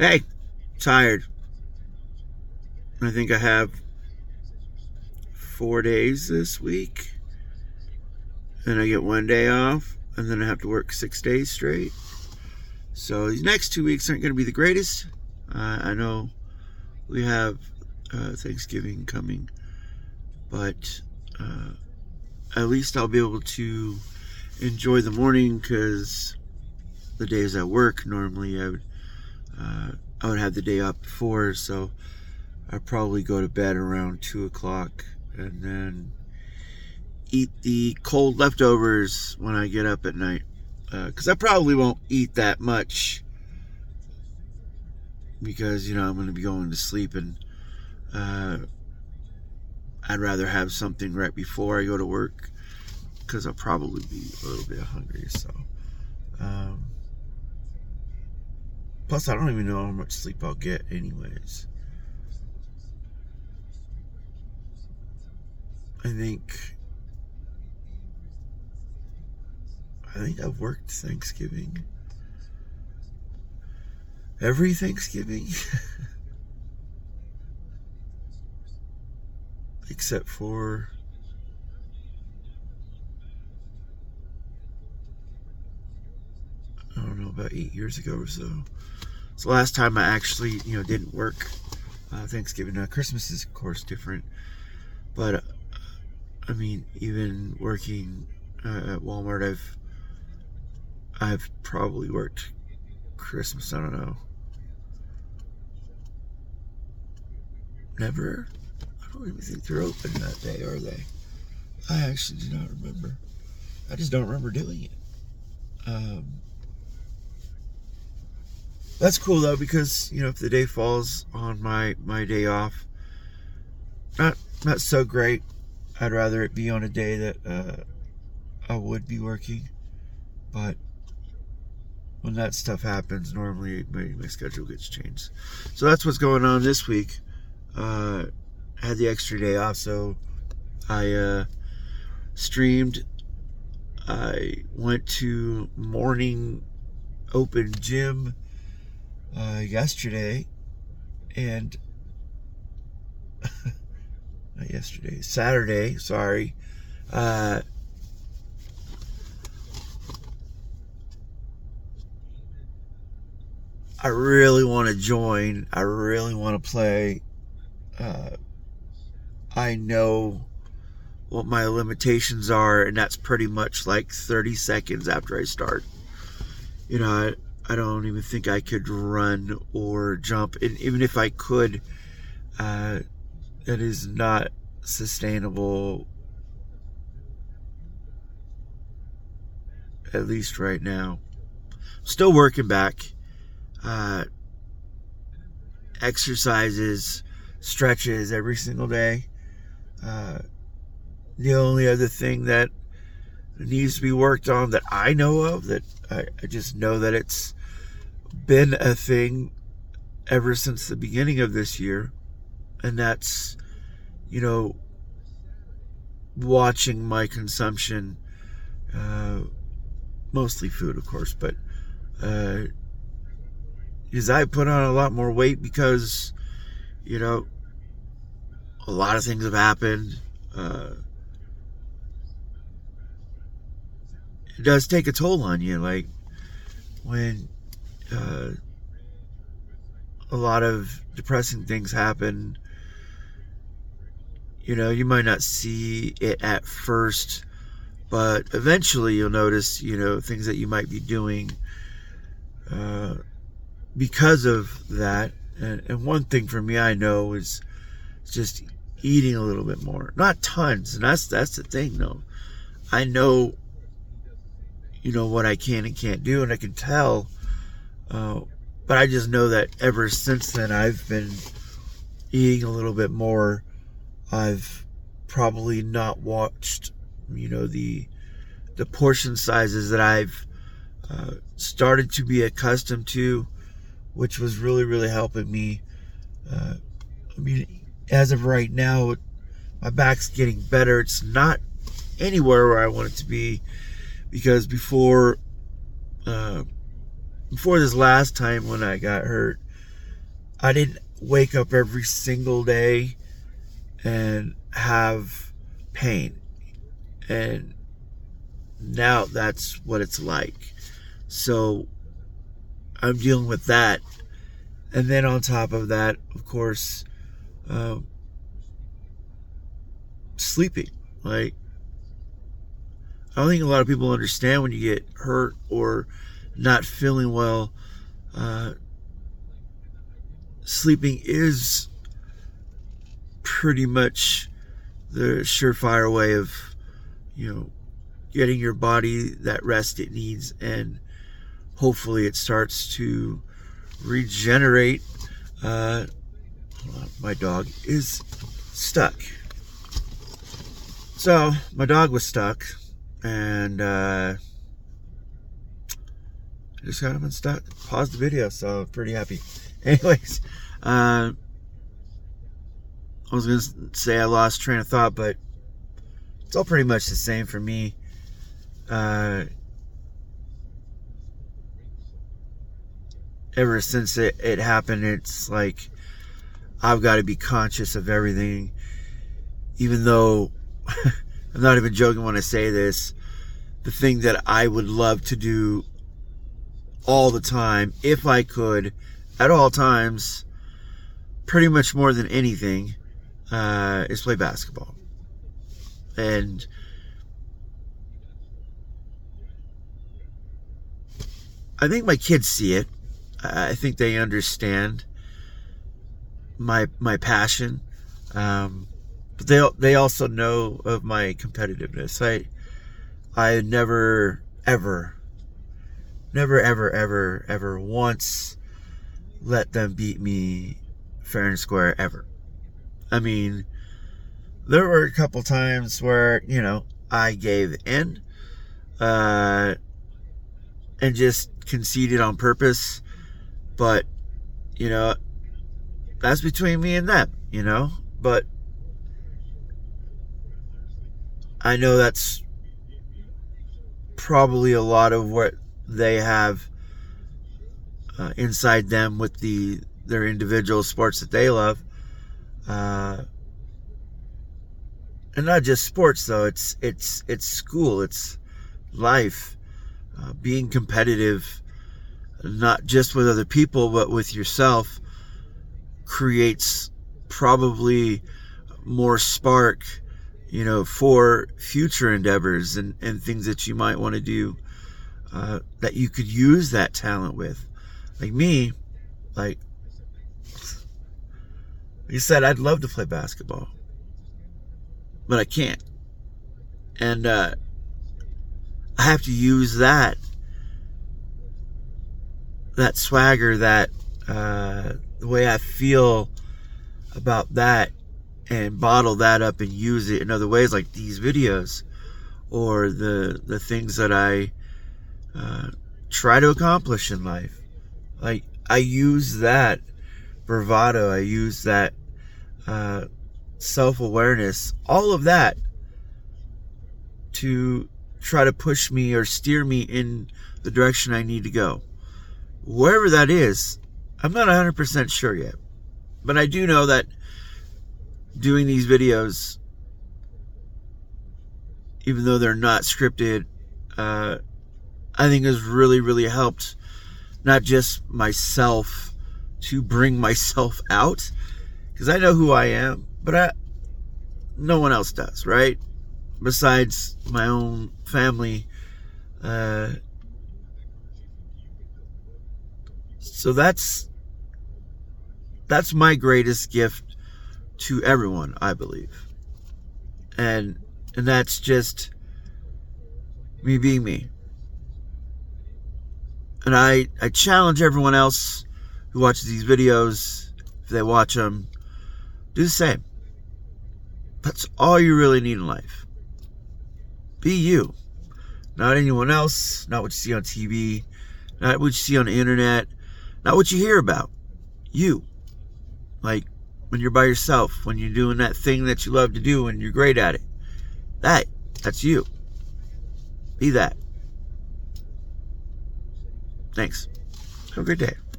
Hey, tired. I think I have 4 days this week, and I get one day off, and then I have to work 6 days straight. So these next 2 weeks aren't going to be the greatest. I know we have Thanksgiving coming, but at least I'll be able to enjoy the morning, because the days I work normally I would have the day off before, so I'd probably go to bed around 2 o'clock and then eat the cold leftovers when I get up at night. Because I probably won't eat that much, because, I'm going to be going to sleep, and I'd rather have something right before I go to work, because I'll probably be a little bit hungry. So, plus, I don't even know how much sleep I'll get anyways. I think I've worked Thanksgiving. Every Thanksgiving. Except for I don't know, about 8 years ago or so. It's the last time I actually, didn't work Thanksgiving. Now, Christmas is, of course, different. But, even working at Walmart, I've probably worked Christmas, I don't know, never. I don't even think they're open that day, are they? I actually do not remember. I just don't remember doing it. That's cool though, because if the day falls on my day off, not so great. I'd rather it be on a day that I would be working, but when that stuff happens, normally my schedule gets changed. So that's what's going on this week. I had the extra day off, so I streamed. I went to morning open gym yesterday, and not yesterday, Saturday, sorry. I really want to join. I really want to play. I know what my limitations are, and that's pretty much like 30 seconds after I start. I don't even think I could run or jump. And even if I could, that is not sustainable, at least right now. Still working back. Exercises, stretches every single day. The only other thing that needs to be worked on that I know of, that I just know that it's been a thing ever since the beginning of this year, and that's watching my consumption, mostly food, of course, but because I put on a lot more weight, because a lot of things have happened. It does take a toll on you, like when a lot of depressing things happen. You might not see it at first, but eventually you'll notice things that you might be doing because of that. And one thing for me, I know, is just eating a little bit more, not tons. And that's the thing, though. I know what I can and can't do, and I can tell, but I just know that ever since then I've been eating a little bit more. I've probably not watched the portion sizes that I've started to be accustomed to, which was really, really helping me. As of right now, my back's getting better. It's not anywhere where I want it to be, because before this last time when I got hurt, I didn't wake up every single day and have pain. And now that's what it's like. So I'm dealing with that. And then on top of that, of course, sleeping. Like, I don't think a lot of people understand when you get hurt or not feeling well. Sleeping is pretty much the surefire way of, getting your body that rest it needs, and hopefully it starts to regenerate. Hold on, my dog is stuck. So my dog was stuck, and I just got him unstuck. Paused the video, so I'm pretty happy. Anyways, I was gonna say I lost train of thought, but it's all pretty much the same for me. Ever since it happened, it's like I've got to be conscious of everything, even though I'm not even joking when I say this. The thing that I would love to do all the time, if I could, at all times, pretty much more than anything, is play basketball. And I think my kids see it. I think they understand my passion, but they also know of my competitiveness. I never ever once let them beat me fair and square, ever. I mean, there were a couple times where I gave in and just conceded on purpose. But, that's between me and them, But I know that's probably a lot of what they have inside them with their individual sports that they love. And not just sports, though. It's school. It's life. Being competitive, not just with other people, but with yourself, creates probably more spark, for future endeavors and things that you might want to do, that you could use that talent with. Like me, like you said, I'd love to play basketball, but I can't. And I have to use that swagger, that the way I feel about that, and bottle that up and use it in other ways, like these videos, or the things that I try to accomplish in life. Like, I use that bravado, I use that self-awareness, all of that, to try to push me or steer me in the direction I need to go. Wherever that is, I'm not 100% sure yet. But I do know that doing these videos, even though they're not scripted, I think has really, really helped not just myself to bring myself out, because I know who I am, but no one else does, right? Besides my own family. So that's my greatest gift to everyone, I believe. And that's just me being me. And I challenge everyone else who watches these videos, if they watch them, do the same. That's all you really need in life. Be you. Not anyone else, not what you see on TV, not what you see on the internet, not what you hear about. You. Like, when you're by yourself, when you're doing that thing that you love to do and you're great at it. That's you. Be that. Thanks. Have a great day.